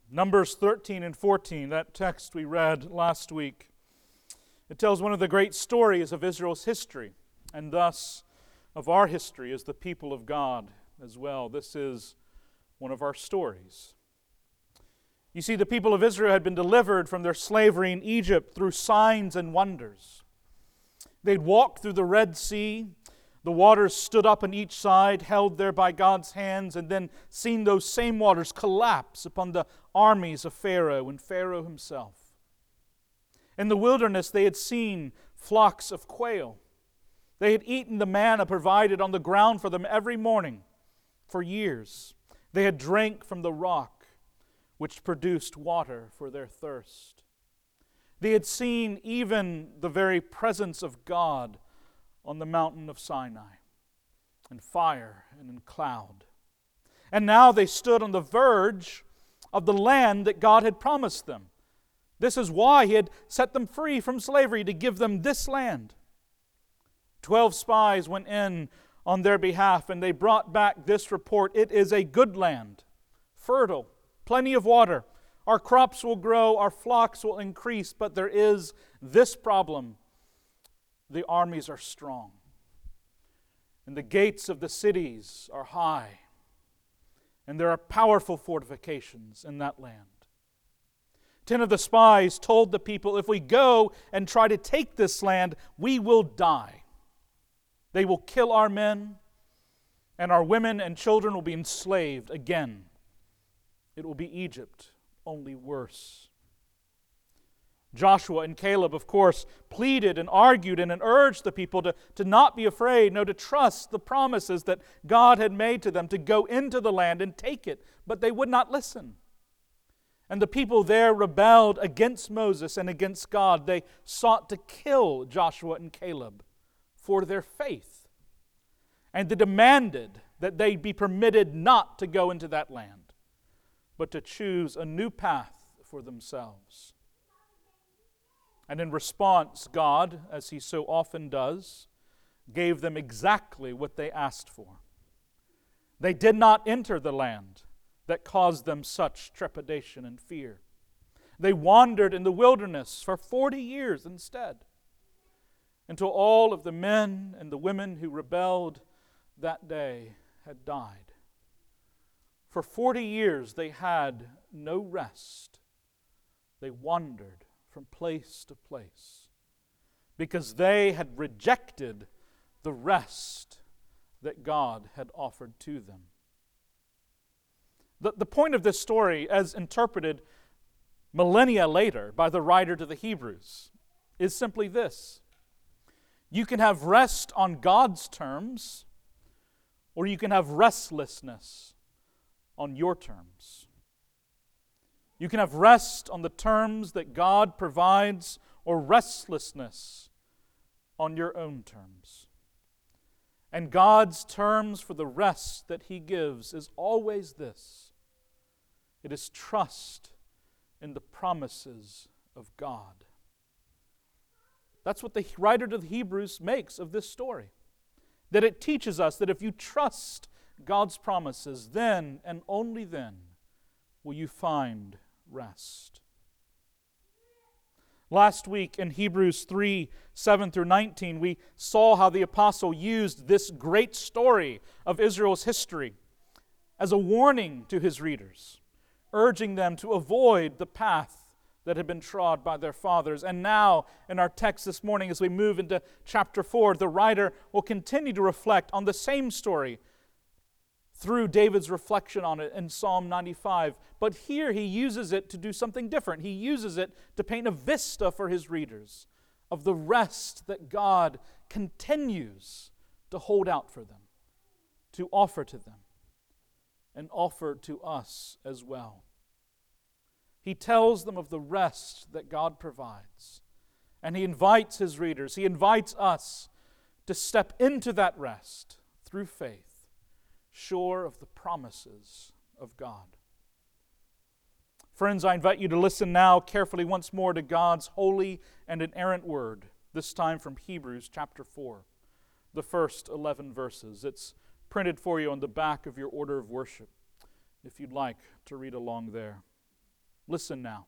Numbers 13 and 14, that text we read last week, it tells one of the great stories of Israel's history, and thus of our history as the people of God as well. This is one of our stories. You see, the people of Israel had been delivered from their slavery in Egypt through signs and wonders. They'd walked through the Red Sea. The waters stood up on each side, held there by God's hands, and then seen those same waters collapse upon the armies of Pharaoh and Pharaoh himself. In the wilderness, they had seen flocks of quail. They had eaten the manna provided on the ground for them every morning for years. They had drank from the rock, which produced water for their thirst. They had seen even the very presence of God on the mountain of Sinai, in fire and in cloud. And now they stood on the verge of the land that God had promised them. This is why He had set them free from slavery, to give them this land. 12 spies went in on their behalf, and they brought back this report: it is a good land, fertile, plenty of water. Our crops will grow, our flocks will increase, but there is this problem: the armies are strong, and the gates of the cities are high, and there are powerful fortifications in that land. 10 of the spies told the people, if we go and try to take this land, we will die. They will kill our men, and our women and children will be enslaved again. It will be Egypt, only worse. Joshua and Caleb, of course, pleaded and argued and urged the people to not be afraid, no, to trust the promises that God had made to them, to go into the land and take it. But they would not listen. And the people there rebelled against Moses and against God. They sought to kill Joshua and Caleb for their faith. And they demanded that they be permitted not to go into that land, but to choose a new path for themselves. And in response, God, as He so often does, gave them exactly what they asked for. They did not enter the land that caused them such trepidation and fear. They wandered in the wilderness for 40 years instead, until all of the men and the women who rebelled that day had died. For 40 years they had no rest. They wandered from place to place because they had rejected the rest that God had offered to them. The point of this story, as interpreted millennia later by the writer to the Hebrews, is simply this: you can have rest on God's terms, or you can have restlessness on your terms. You can have rest on the terms that God provides, or restlessness on your own terms. And God's terms for the rest that He gives is always this: it is trust in the promises of God. That's what the writer to the Hebrews makes of this story. That it teaches us that if you trust God's promises, then and only then will you find rest. Last week in Hebrews 3, 7 through 19, we saw how the apostle used this great story of Israel's history as a warning to his readers, urging them to avoid the path that had been trod by their fathers. And now, in our text this morning, as we move into chapter 4, the writer will continue to reflect on the same story through David's reflection on it in Psalm 95. But here he uses it to do something different. He uses it to paint a vista for his readers of the rest that God continues to hold out for them, to offer to them, and offer to us as well. He tells them of the rest that God provides, and he invites his readers, he invites us to step into that rest through faith, sure of the promises of God. Friends, I invite you to listen now carefully once more to God's holy and inerrant word, this time from Hebrews chapter 4, the first 11 verses. It's printed for you on the back of your order of worship, if you'd like to read along there. Listen now.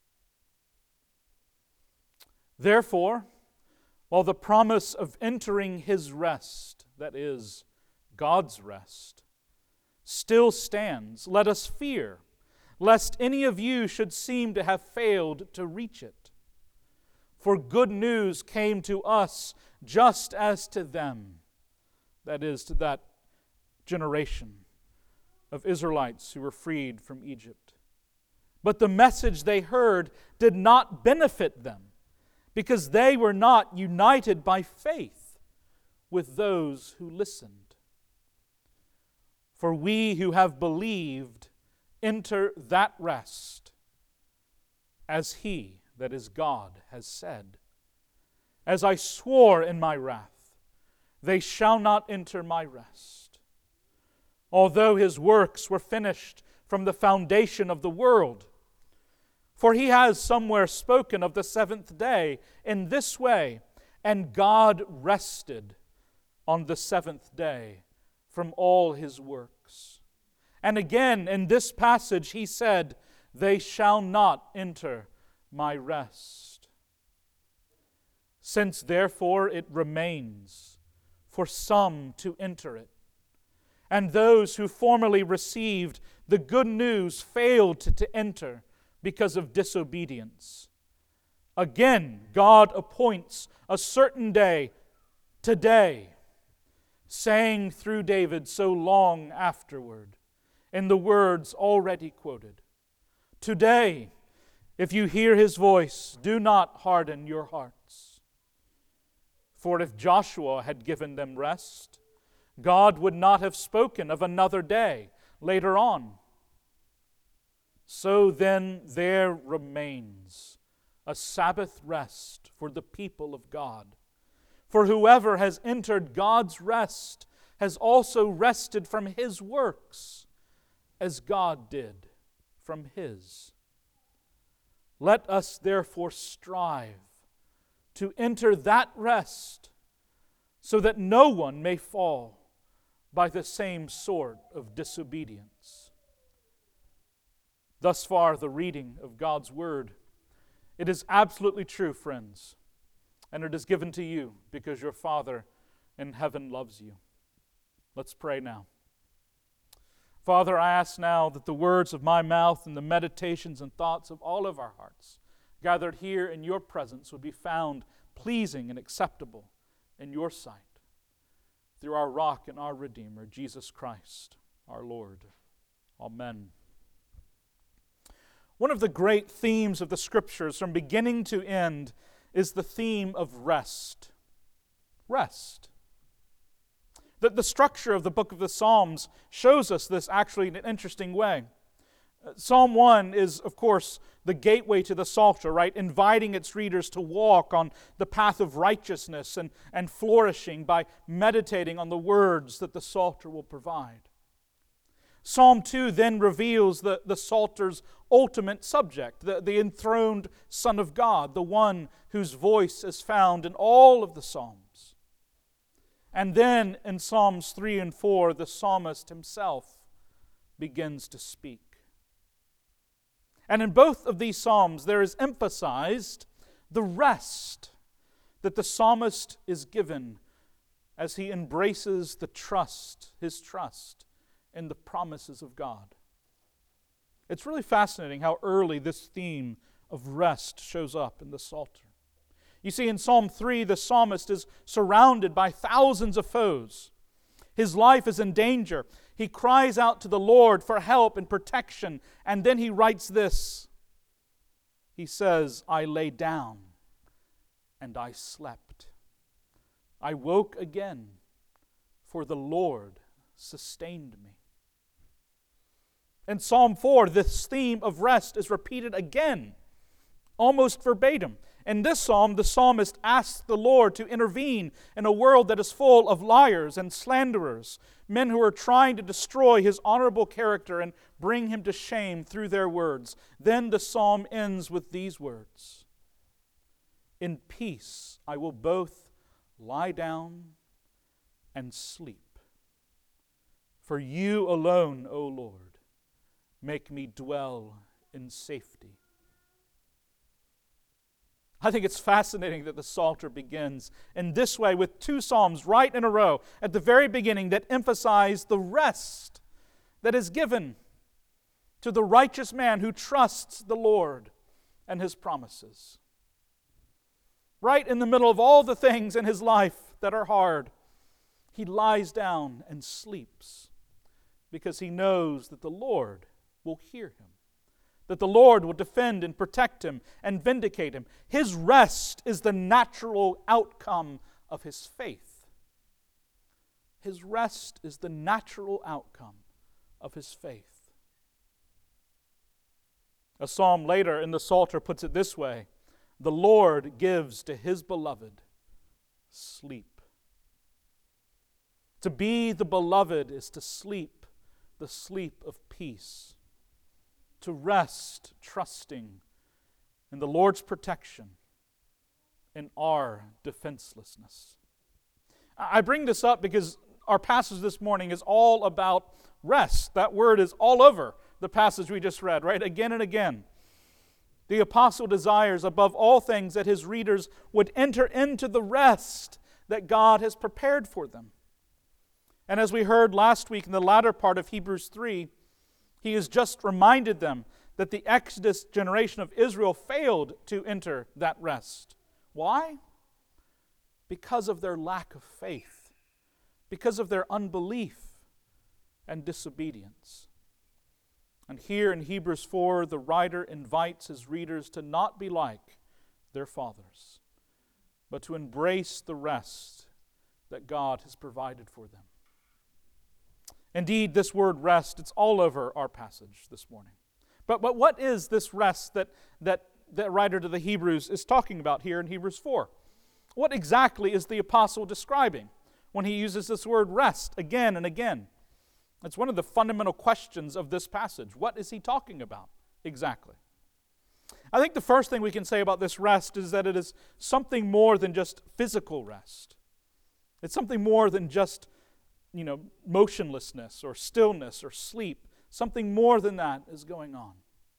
Therefore, while the promise of entering His rest, that is, God's rest, still stands, let us fear, lest any of you should seem to have failed to reach it. For good news came to us just as to them, that is, to that generation of Israelites who were freed from Egypt. But the message they heard did not benefit them, because they were not united by faith with those who listened. For we who have believed enter that rest, as He, that is God, has said, "As I swore in my wrath, they shall not enter my rest." Although His works were finished from the foundation of the world. For He has somewhere spoken of the seventh day in this way, "And God rested on the seventh day from all His works." And again in this passage He said, "They shall not enter my rest." Since therefore it remains for some to enter it, and those who formerly received the good news failed to enter because of disobedience, again God appoints a certain day, today, saying through David so long afterward, in the words already quoted, "Today, if you hear His voice, do not harden your hearts." For if Joshua had given them rest, God would not have spoken of another day later on. So then there remains a Sabbath rest for the people of God. For whoever has entered God's rest has also rested from His works, as God did from His. Let us therefore strive to enter that rest, so that no one may fall by the same sort of disobedience. Thus far, the reading of God's Word. It is absolutely true, friends, and it is given to you because your Father in heaven loves you. Let's pray now. Father, I ask now that the words of my mouth and the meditations and thoughts of all of our hearts gathered here in your presence would be found pleasing and acceptable in your sight, through our rock and our Redeemer, Jesus Christ, our Lord. Amen. One of the great themes of the Scriptures from beginning to end is the theme of rest. Rest. The structure of the book of the Psalms shows us this actually in an interesting way. Psalm 1 is, of course, the gateway to the Psalter, right? Inviting its readers to walk on the path of righteousness and flourishing by meditating on the words that the Psalter will provide. Psalm 2 then reveals the Psalter's ultimate subject, the enthroned Son of God, the one whose voice is found in all of the Psalms. And then in Psalms 3 and 4, the psalmist himself begins to speak. And in both of these psalms, there is emphasized the rest that the psalmist is given as he embraces his trust in the promises of God. It's really fascinating how early this theme of rest shows up in the Psalter. You see, in Psalm 3, the psalmist is surrounded by thousands of foes. His life is in danger. He cries out to the Lord for help and protection, and then he writes this. He says, "I lay down and I slept. I woke again, for the Lord sustained me." In Psalm 4, this theme of rest is repeated again, almost verbatim. In this psalm, the psalmist asks the Lord to intervene in a world that is full of liars and slanderers, men who are trying to destroy his honorable character and bring him to shame through their words. Then the psalm ends with these words, "In peace I will both lie down and sleep. For you alone, O Lord, make me dwell in safety. I think it's fascinating that the Psalter begins in this way with two psalms right in a row at the very beginning that emphasize the rest that is given to the righteous man who trusts the Lord and His promises. Right in the middle of all the things in his life that are hard, he lies down and sleeps because he knows that the Lord will hear him, that the Lord will defend and protect him and vindicate him. His rest is the natural outcome of his faith. His rest is the natural outcome of his faith. A psalm later in the Psalter puts it this way: the Lord gives to His beloved sleep. To be the beloved is to sleep the sleep of peace, to rest trusting in the Lord's protection in our defenselessness. I bring this up because our passage this morning is all about rest. That word is all over the passage we just read, right? Again and again. The apostle desires above all things that his readers would enter into the rest that God has prepared for them. And as we heard last week in the latter part of Hebrews 3, he has just reminded them that the Exodus generation of Israel failed to enter that rest. Why? Because of their lack of faith, because of their unbelief and disobedience. And here in Hebrews 4, the writer invites his readers to not be like their fathers, but to embrace the rest that God has provided for them. Indeed, this word rest, it's all over our passage this morning. But what is this rest that the writer to the Hebrews is talking about here in Hebrews 4? What exactly is the apostle describing when he uses this word rest again and again? It's one of the fundamental questions of this passage. What is he talking about exactly? I think the first thing we can say about this rest is that it is something more than just physical rest. It's something more than just, motionlessness or stillness or sleep. Something more than that is going on.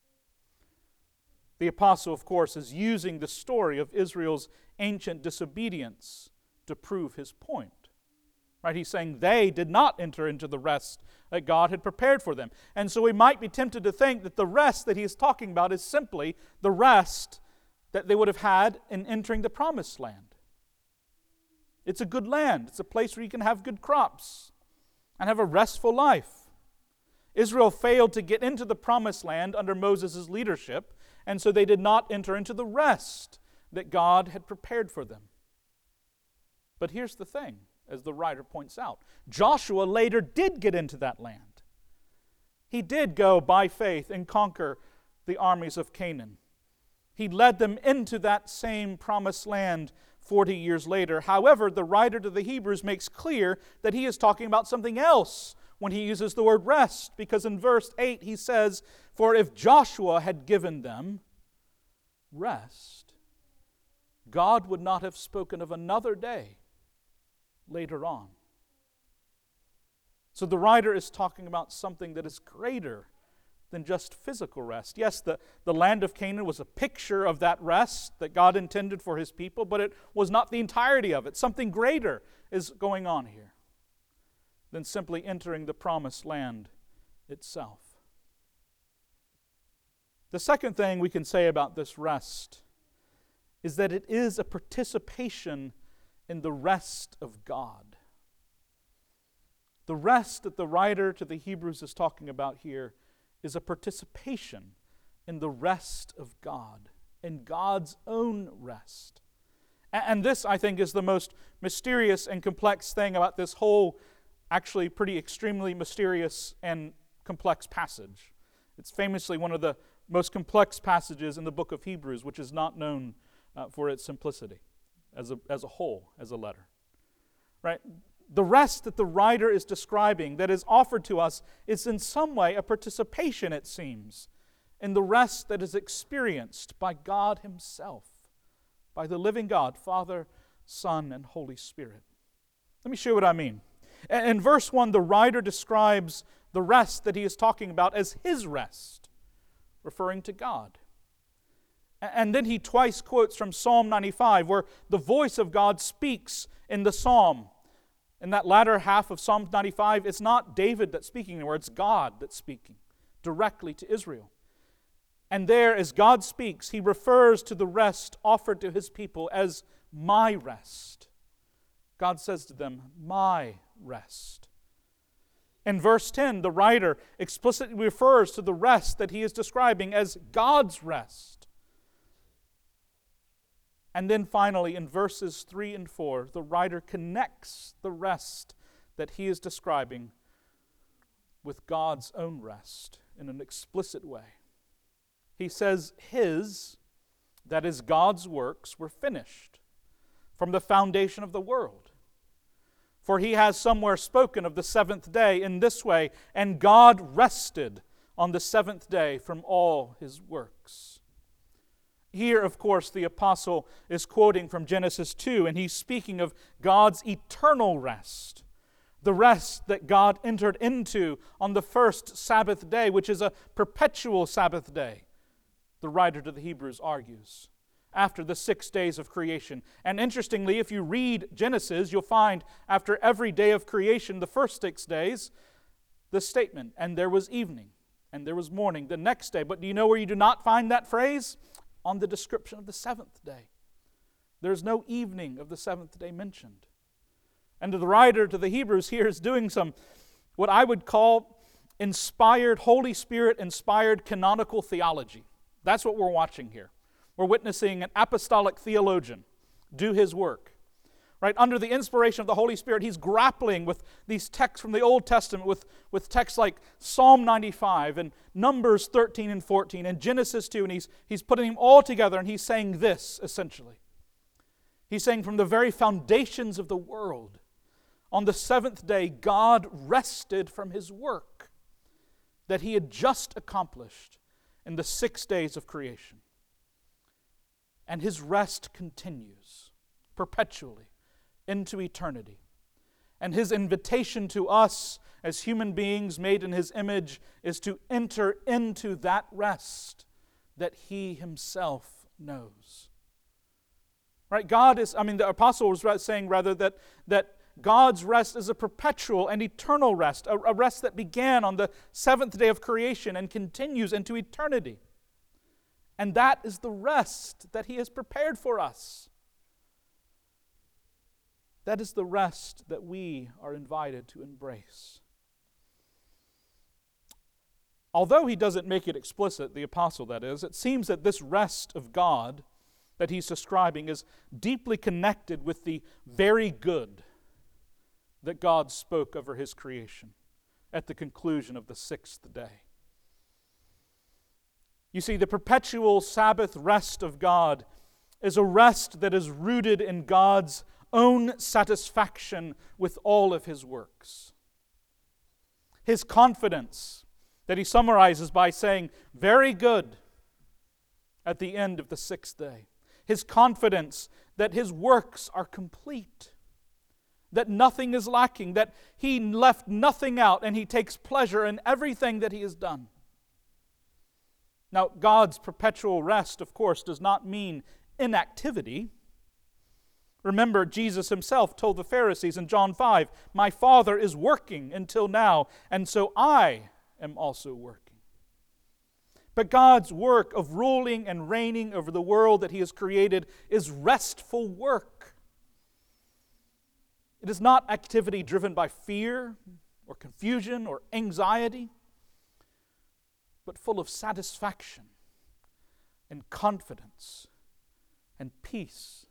The apostle, of course, is using the story of Israel's ancient disobedience to prove his point. Right? He's saying they did not enter into the rest that God had prepared for them. And so we might be tempted to think that the rest that he is talking about is simply the rest that they would have had in entering the promised land. It's a good land. It's a place where you can have good crops and have a restful life. Israel failed to get into the promised land under Moses' leadership, and so they did not enter into the rest that God had prepared for them. But here's the thing, as the writer points out. Joshua later did get into that land. He did go by faith and conquer the armies of Canaan. He led them into that same promised land 40 years later. However, the writer to the Hebrews makes clear that he is talking about something else when he uses the word rest, because in verse 8 he says, "For if Joshua had given them rest, God would not have spoken of another day later on." So the writer is talking about something that is greater than just physical rest. Yes, the land of Canaan was a picture of that rest that God intended for his people, but it was not the entirety of it. Something greater is going on here than simply entering the promised land itself. The second thing we can say about this rest is that it is a participation in the rest of God. The rest that the writer to the Hebrews is talking about here is a participation in the rest of God, in God's own rest. And this, I think, is the most mysterious and complex thing about this whole, actually pretty extremely mysterious and complex passage. It's famously one of the most complex passages in the book of Hebrews, which is not known for its simplicity as a whole, as a letter. Right? The rest that the writer is describing that is offered to us is in some way a participation, it seems, in the rest that is experienced by God himself, by the living God, Father, Son, and Holy Spirit. Let me show you what I mean. In verse 1, the writer describes the rest that he is talking about as his rest. referring to God. And then he twice quotes from Psalm 95, where the voice of God speaks in the psalm. In that latter half of Psalm 95, it's not David that's speaking anymore, it's God that's speaking directly to Israel. And there, as God speaks, he refers to the rest offered to his people as my rest. God says to them, my rest. In verse 10, the writer explicitly refers to the rest that he is describing as God's rest. And then finally, in verses 3 and 4, the writer connects the rest that he is describing with God's own rest in an explicit way. He says his, that is God's works, were finished from the foundation of the world. For he has somewhere spoken of the seventh day in this way, and God rested on the seventh day from all his works. Here, of course, the apostle is quoting from Genesis 2, and he's speaking of God's eternal rest, the rest that God entered into on the first Sabbath day, which is a perpetual Sabbath day, the writer to the Hebrews argues, after the 6 days of creation. And interestingly, if you read Genesis, you'll find after every day of creation, the first 6 days, the statement, and there was evening, and there was morning the next day. But do you know where you do not find that phrase? On the description of the seventh day. There's no evening of the seventh day mentioned. And the writer to the Hebrews here is doing some, what I would call inspired, Holy Spirit-inspired canonical theology. That's what we're watching here. We're witnessing an apostolic theologian do his work. Right? Under the inspiration of the Holy Spirit, he's grappling with these texts from the Old Testament, with texts like Psalm 95 and Numbers 13 and 14 and Genesis 2, and he's putting them all together, and he's saying this, essentially. He's saying from the very foundations of the world, on the seventh day, God rested from his work that he had just accomplished in the 6 days of creation. And his rest continues perpetually into eternity. And his invitation to us as human beings made in his image is to enter into that rest that he himself knows. Right? The apostle was saying rather that God's rest is a perpetual and eternal rest, a rest that began on the seventh day of creation and continues into eternity. And that is the rest that he has prepared for us. That is the rest that we are invited to embrace. Although he doesn't make it explicit, the apostle that is, it seems that this rest of God that he's describing is deeply connected with the very good that God spoke over his creation at the conclusion of the sixth day. You see, the perpetual Sabbath rest of God is a rest that is rooted in God's own satisfaction with all of his works. His confidence that he summarizes by saying, very good, at the end of the sixth day. His confidence that his works are complete, that nothing is lacking, that he left nothing out, and he takes pleasure in everything that he has done. Now, God's perpetual rest, of course, does not mean inactivity. Remember, Jesus himself told the Pharisees in John 5, "My Father is working until now, and so I am also working." But God's work of ruling and reigning over the world that he has created is restful work. It is not activity driven by fear or confusion or anxiety, but full of satisfaction and confidence and peace.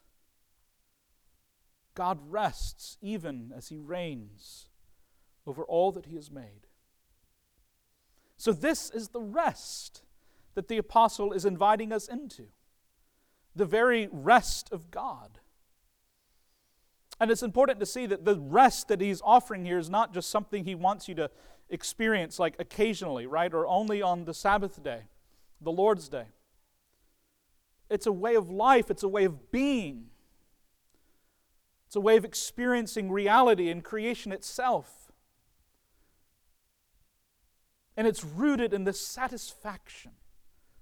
God rests even as he reigns over all that he has made. So this is the rest that the apostle is inviting us into, the very rest of God. And it's important to see that the rest that he's offering here is not just something he wants you to experience like occasionally, right, or only on the Sabbath day, the Lord's Day. It's a way of life, it's a way of being. It's a way of experiencing reality and creation itself. And it's rooted in this satisfaction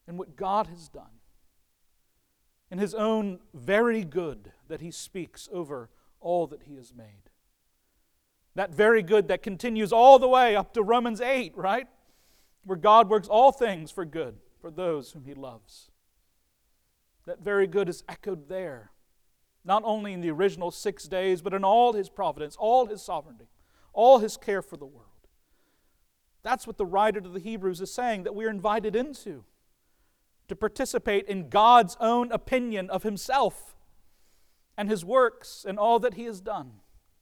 in what God has done, in His own very good that He speaks over all that He has made. That very good that continues all the way up to Romans 8, right? Where God works all things for good for those whom He loves. That very good is echoed there, not only in the original 6 days, but in all His providence, all His sovereignty, all His care for the world. That's what the writer to the Hebrews is saying that we're invited into, to participate in God's own opinion of Himself and His works and all that He has done.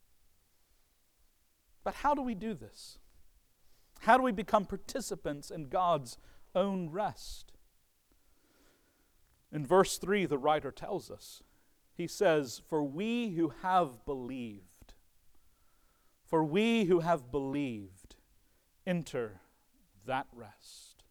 But how do we do this? How do we become participants in God's own rest? In verse 3, the writer tells us, he says, "For we who have believed, enter that rest."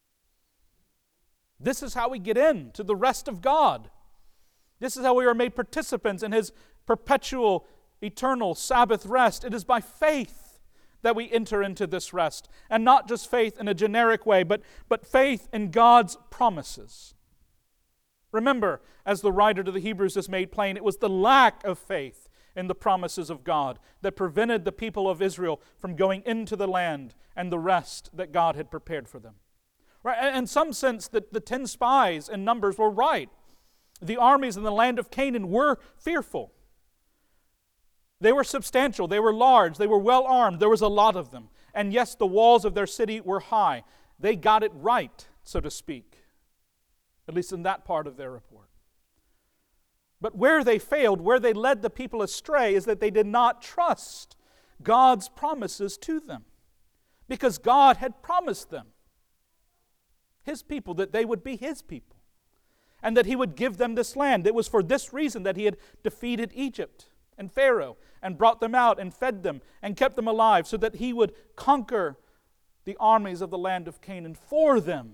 This is how we get into the rest of God. This is how we are made participants in His perpetual, eternal Sabbath rest. It is by faith that we enter into this rest. And not just faith in a generic way, but faith in God's promises. Remember, as the writer to the Hebrews has made plain, it was the lack of faith in the promises of God that prevented the people of Israel from going into the land and the rest that God had prepared for them. Right? In some sense, the 10 spies in Numbers were right. The armies in the land of Canaan were fearful. They were substantial, they were large, they were well armed, there was a lot of them. And yes, the walls of their city were high. They got it right, so to speak, at least in that part of their report. But where they failed, where they led the people astray, is that they did not trust God's promises to them. Because God had promised them, His people, that they would be His people. And that He would give them this land. It was for this reason that He had defeated Egypt and Pharaoh and brought them out and fed them and kept them alive, so that He would conquer the armies of the land of Canaan for them,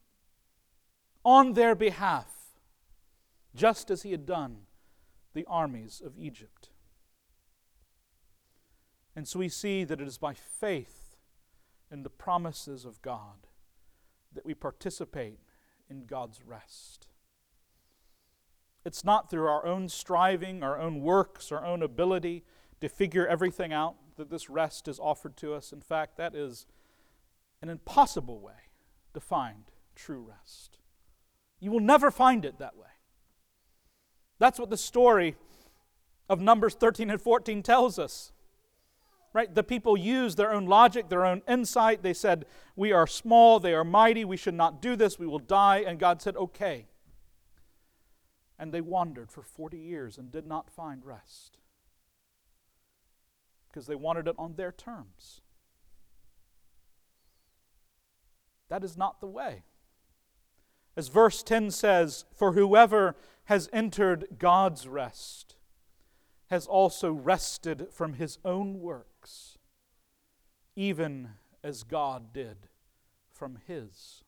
on their behalf, just as He had done the armies of Egypt. And so we see that it is by faith in the promises of God that we participate in God's rest. It's not through our own striving, our own works, our own ability to figure everything out that this rest is offered to us. In fact, that is an impossible way to find true rest. You will never find it that way. That's what the story of Numbers 13 and 14 tells us. Right? The people used their own logic, their own insight. They said, "We are small, they are mighty, we should not do this, we will die." And God said, "Okay." And they wandered for 40 years and did not find rest, because they wanted it on their terms. That is not the way. As verse 10 says, "For whoever has entered God's rest has also rested from his own works, even as God did from His."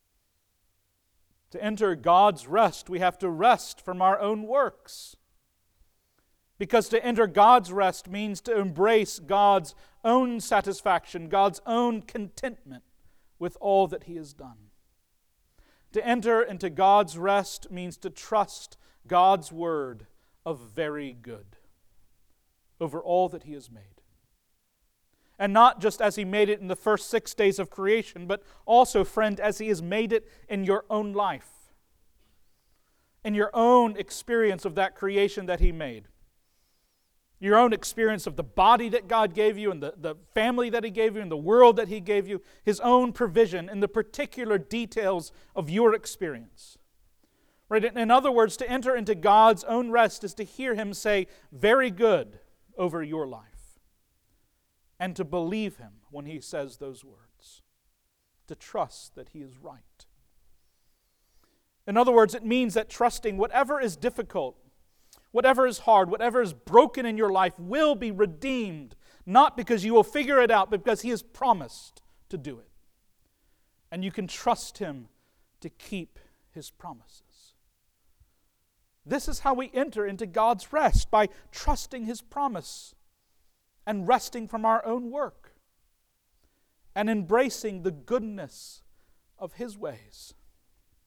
To enter God's rest, we have to rest from our own works. Because to enter God's rest means to embrace God's own satisfaction, God's own contentment with all that He has done. To enter into God's rest means to trust God's word of very good over all that He has made. And not just as He made it in the first 6 days of creation, but also, friend, as He has made it in your own life, in your own experience of that creation that He made. Your own experience of the body that God gave you, and the family that He gave you, and the world that He gave you, His own provision in the particular details of your experience. Right? In other words, to enter into God's own rest is to hear Him say, "Very good," over your life. And to believe Him when He says those words. To trust that He is right. In other words, it means that trusting whatever is difficult, whatever is hard, whatever is broken in your life will be redeemed, not because you will figure it out, but because He has promised to do it. And you can trust Him to keep His promises. This is how we enter into God's rest, by trusting His promise and resting from our own work and embracing the goodness of His ways.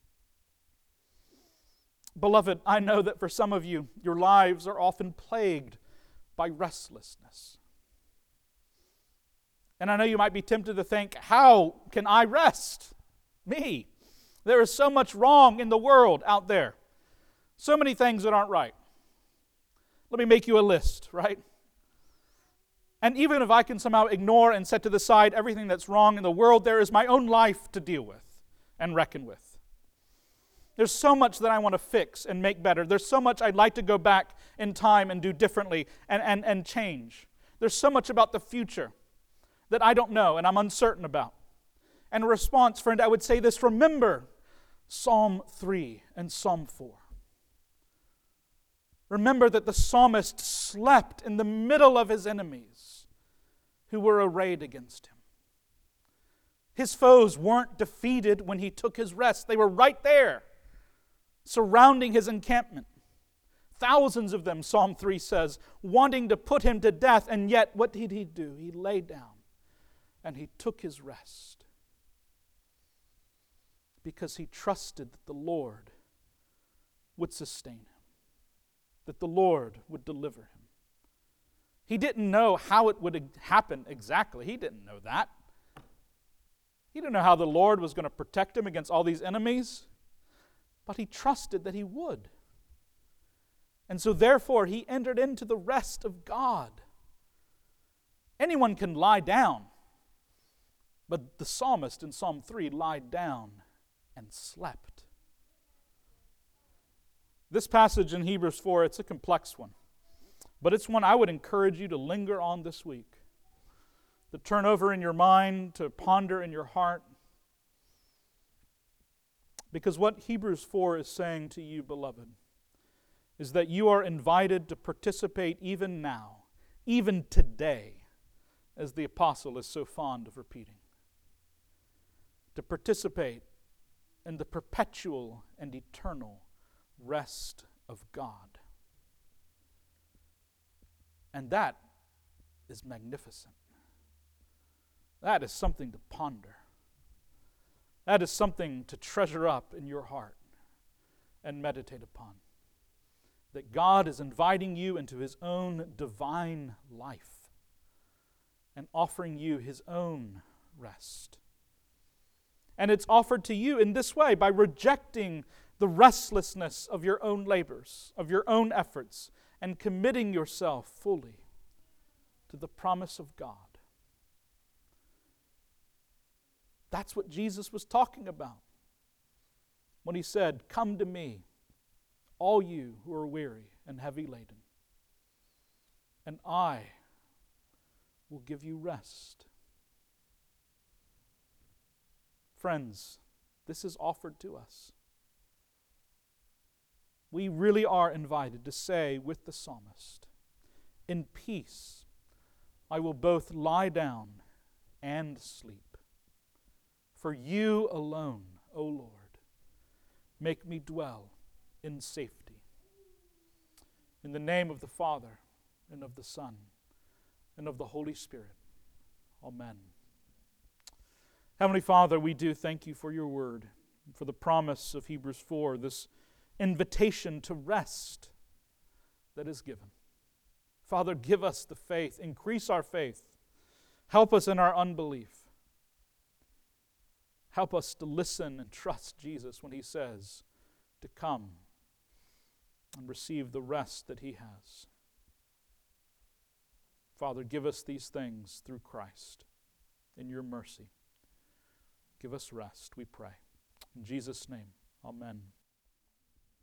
Beloved, I know that for some of you, your lives are often plagued by restlessness. And I know you might be tempted to think, how can I rest? Me. There is so much wrong in the world out there. So many things that aren't right. Let me make you a list, right? And even if I can somehow ignore and set to the side everything that's wrong in the world, there is my own life to deal with and reckon with. There's so much that I want to fix and make better. There's so much I'd like to go back in time and do differently and change. There's so much about the future that I don't know and I'm uncertain about. And in response, friend, I would say this: remember Psalm 3 and Psalm 4. Remember that the psalmist slept in the middle of his enemies who were arrayed against him. His foes weren't defeated when he took his rest. They were right there, surrounding his encampment. Thousands of them, Psalm 3 says, wanting to put him to death. And yet, what did he do? He lay down and he took his rest because he trusted that the Lord would sustain him, that the Lord would deliver him. He didn't know how it would happen exactly. He didn't know that. He didn't know how the Lord was going to protect him against all these enemies. But he trusted that he would. And so therefore he entered into the rest of God. Anyone can lie down, but the psalmist in Psalm 3 lied down and slept. This passage in Hebrews 4, it's a complex one, but it's one I would encourage you to linger on this week, to turn over in your mind, to ponder in your heart. Because what Hebrews 4 is saying to you, beloved, is that you are invited to participate even now, even today, as the apostle is so fond of repeating, to participate in the perpetual and eternal rest of God. And that is magnificent. That is something to ponder. That is something to treasure up in your heart and meditate upon. That God is inviting you into His own divine life and offering you His own rest. And it's offered to you in this way, by rejecting the restlessness of your own labors, of your own efforts, and committing yourself fully to the promise of God. That's what Jesus was talking about when He said, "Come to me, all you who are weary and heavy laden, and I will give you rest." Friends, this is offered to us. We really are invited to say with the psalmist, "In peace I will both lie down and sleep. For you alone, O Lord, make me dwell in safety." In the name of the Father, and of the Son, and of the Holy Spirit. Amen. Heavenly Father, we do thank you for your word, and for the promise of Hebrews 4, this invitation to rest that is given. Father, give us the faith, increase our faith, help us in our unbelief. Help us to listen and trust Jesus when He says to come and receive the rest that He has. Father, give us these things through Christ in your mercy. Give us rest, we pray. In Jesus' name, amen.